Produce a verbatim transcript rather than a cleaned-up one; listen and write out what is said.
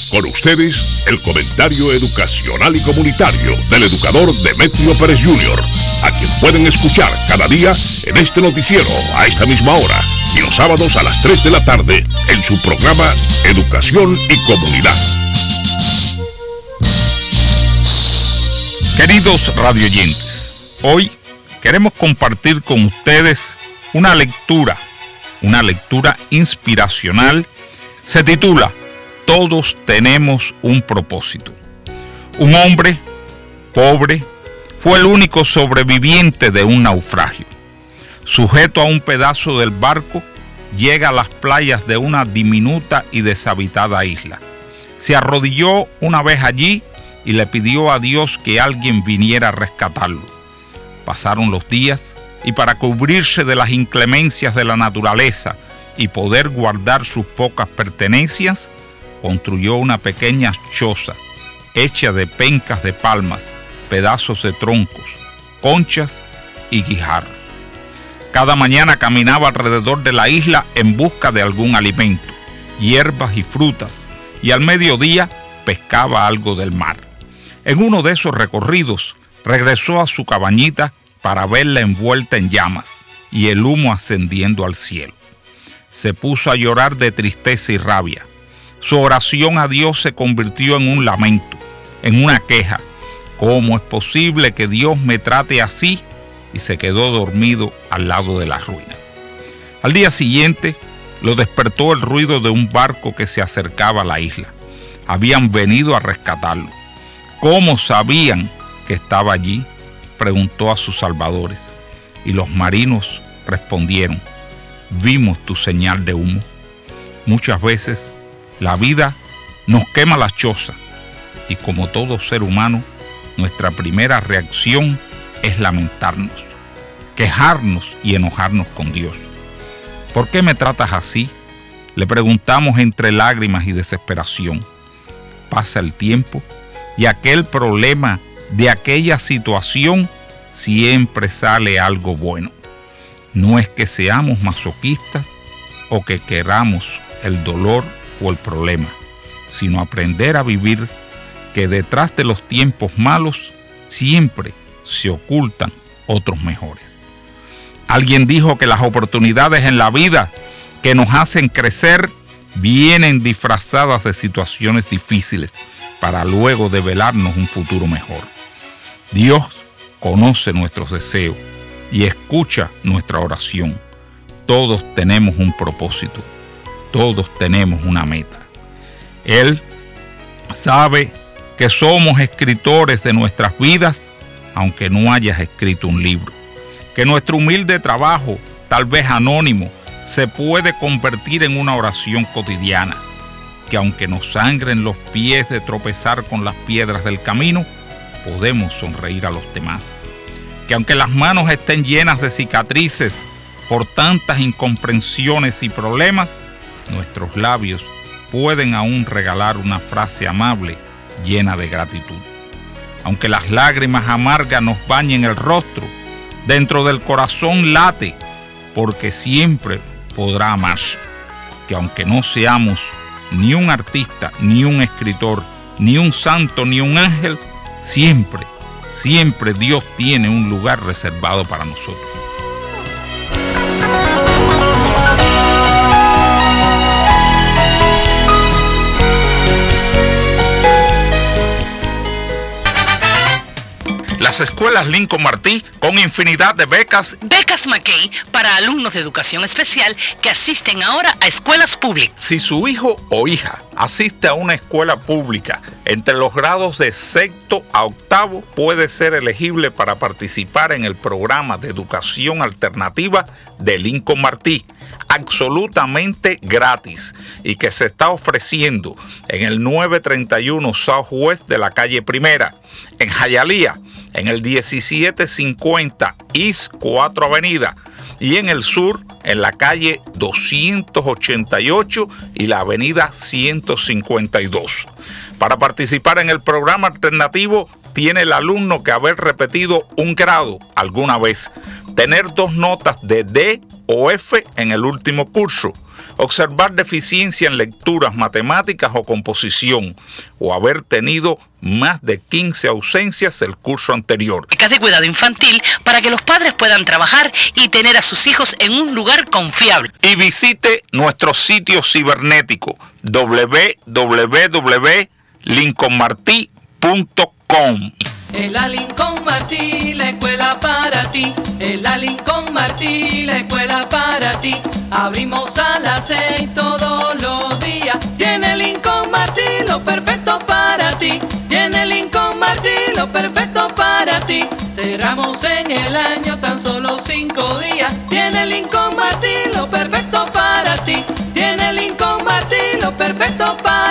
Con ustedes, el comentario educacional y comunitario del educador Demetrio Pérez junior, a quien pueden escuchar cada día en este noticiero a esta misma hora y los sábados a las tres de la tarde en su programa Educación y Comunidad. Queridos radioyentes, hoy queremos compartir con ustedes una lectura, una lectura inspiracional. Se titula Todos tenemos un propósito. Un hombre pobre fue el único sobreviviente de un naufragio. Sujeto a un pedazo del barco, llega a las playas de una diminuta y deshabitada isla. Se arrodilló una vez allí y le pidió a Dios que alguien viniera a rescatarlo. Pasaron los días y para cubrirse de las inclemencias de la naturaleza y poder guardar sus pocas pertenencias, construyó una pequeña choza hecha de pencas de palmas, pedazos de troncos, conchas y guijarros. Cada mañana caminaba alrededor de la isla en busca de algún alimento, hierbas y frutas, y al mediodía pescaba algo del mar. En uno de esos recorridos regresó a su cabañita para verla envuelta en llamas y el humo ascendiendo al cielo. Se puso a llorar de tristeza y rabia. Su oración a Dios se convirtió en un lamento, en una queja. ¿Cómo es posible que Dios me trate así? Y se quedó dormido al lado de la ruina. Al día siguiente lo despertó el ruido de un barco que se acercaba a la isla. Habían venido a rescatarlo. ¿Cómo sabían que estaba allí?, preguntó a sus salvadores. Y los marinos respondieron: vimos tu señal de humo. Muchas veces la vida nos quema la choza y como todo ser humano, nuestra primera reacción es lamentarnos, quejarnos y enojarnos con Dios. ¿Por qué me tratas así?, le preguntamos entre lágrimas y desesperación. Pasa el tiempo y aquel problema, de aquella situación, siempre sale algo bueno. No es que seamos masoquistas o que queramos el dolor o el problema, sino aprender a vivir que detrás de los tiempos malos siempre se ocultan otros mejores. Alguien dijo que las oportunidades en la vida que nos hacen crecer vienen disfrazadas de situaciones difíciles para luego develarnos un futuro mejor. Dios conoce nuestros deseos y escucha nuestra oración. Todos tenemos un propósito, todos tenemos una meta. Él sabe que somos escritores de nuestras vidas, aunque no hayas escrito un libro. Que nuestro humilde trabajo, tal vez anónimo, se puede convertir en una oración cotidiana. Que aunque nos sangren los pies de tropezar con las piedras del camino, podemos sonreír a los demás. Que aunque las manos estén llenas de cicatrices por tantas incomprensiones y problemas, nuestros labios pueden aún regalar una frase amable llena de gratitud. Aunque las lágrimas amargas nos bañen el rostro, dentro del corazón late, porque siempre podrá amar. Que aunque no seamos ni un artista, ni un escritor, ni un santo, ni un ángel, siempre, siempre Dios tiene un lugar reservado para nosotros. Las escuelas Lincoln Martí con infinidad de becas. Becas McKay para alumnos de educación especial que asisten ahora a escuelas públicas. Si su hijo o hija asiste a una escuela pública entre los grados de sexto a octavo, puede ser elegible para participar en el programa de educación alternativa de Lincoln Martí, absolutamente gratis, y que se está ofreciendo en el novecientos treinta y uno Southwest de la calle Primera, en Hialeah, en el diecisiete cincuenta East cuatro Avenida, y en el sur, en la calle doscientos ochenta y ocho y la avenida ciento cincuenta y dos. Para participar en el programa alternativo, tiene el alumno que haber repetido un grado alguna vez, tener dos notas de D o F en el último curso, observar deficiencia en lecturas, matemáticas o composición, o haber tenido más de quince ausencias el curso anterior. Becas de cuidado infantil para que los padres puedan trabajar y tener a sus hijos en un lugar confiable. Y visite nuestro sitio cibernético doble u doble u doble u punto lincoln martí punto com. En la Lincoln Martí, la escuela para ti. En la Lincoln Martí, la escuela para ti. Abrimos a las seis todos los días. Tiene Lincoln Martí lo perfecto para ti. Tiene Lincoln Martí lo perfecto para ti. Cerramos en el año tan solo cinco días. Tiene Lincoln Martí lo perfecto para ti. Tiene Lincoln Martí lo perfecto para ti.